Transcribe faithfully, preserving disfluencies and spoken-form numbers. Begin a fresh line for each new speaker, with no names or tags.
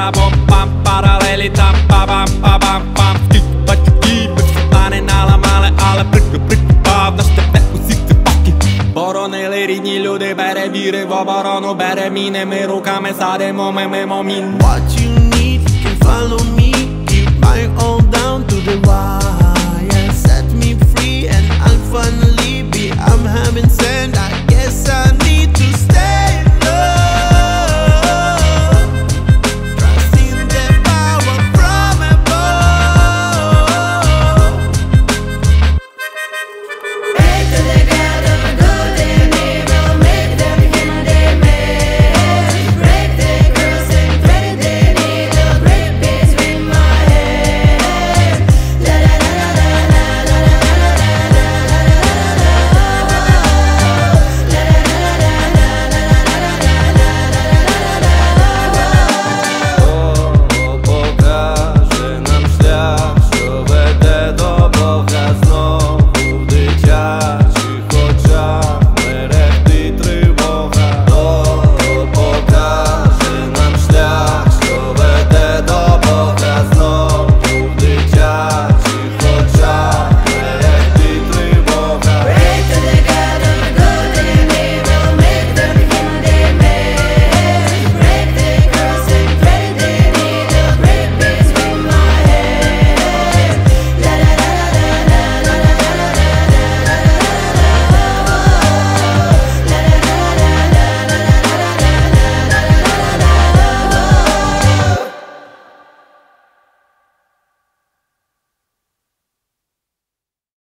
para pom pam paraleli tam pa pam pa pam pam Stane nalla male, ale prk prk pав, наш тебе усіх це паки. Боронили рідні люди, перевірив оборону, береміними руками садимо ми мимо мін.
What you need, you can follow me. Keep my all down to the wire. Set me free and I'll finally be I'm having sand, I guess I